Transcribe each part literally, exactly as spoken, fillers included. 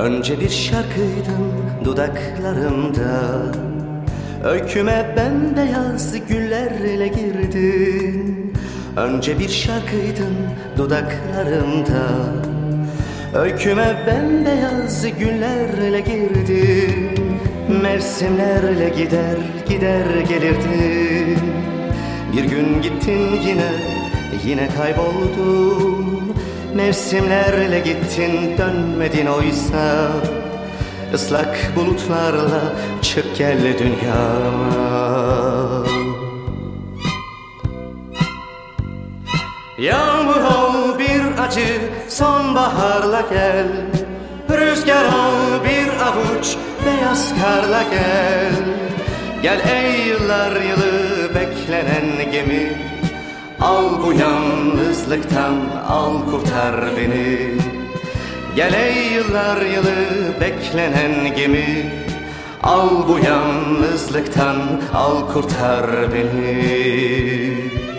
Önce bir şarkıydın dudaklarımda, öyküme bembeyaz güllerle girdin. Önce bir şarkıydın dudaklarımda, öyküme bembeyaz güllerle girdin. Mevsimlerle gider gider gelirdin. Bir gün gittin yine, yine kayboldun. Mevsimlerle gittin, dönmedin oysa. Islak bulutlarla çık gel dünyama. Yağmur ol bir acı, sonbaharla gel. Rüzgar ol bir avuç, beyaz karla gel. Gel ey yıllar yılı beklenen gemi, al bu yalnızlıktan, al kurtar beni. Gel ey yıllar yılı beklenen gemi, al bu yalnızlıktan, al kurtar beni.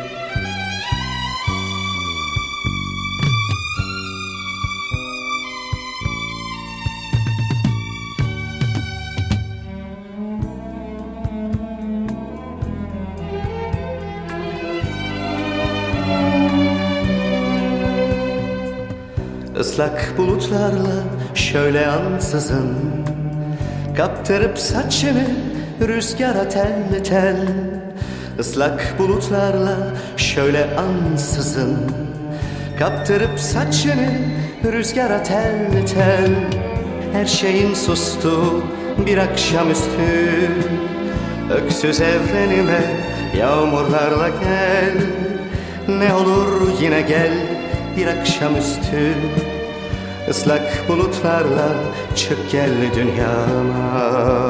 Islak bulutlarla şöyle ansızın kaptırıp saçını rüzgara tel tel. Islak bulutlarla şöyle ansızın kaptırıp saçını rüzgara tel tel. Her şeyin sustu bir akşamüstü, öksüz evrenime yağmurlarla gel. Ne olur yine gel bir akşamüstü, ıslak bulutlarla çık gel dünyama.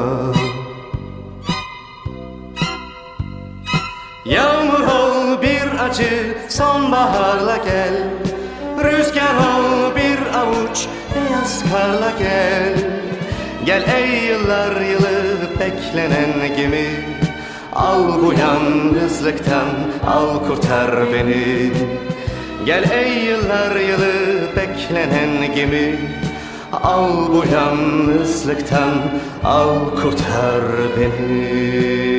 Yağmur ol bir acı, sonbaharla gel. Rüzgar ol bir avuç, beyaz karla gel. Gel ey yıllar yılı beklenen gemi, al bu yalnızlıktan, al kurtar beni. Gel ey yıllar yılı beklenen gemi, al bu yalnızlıktan, al kurtar beni.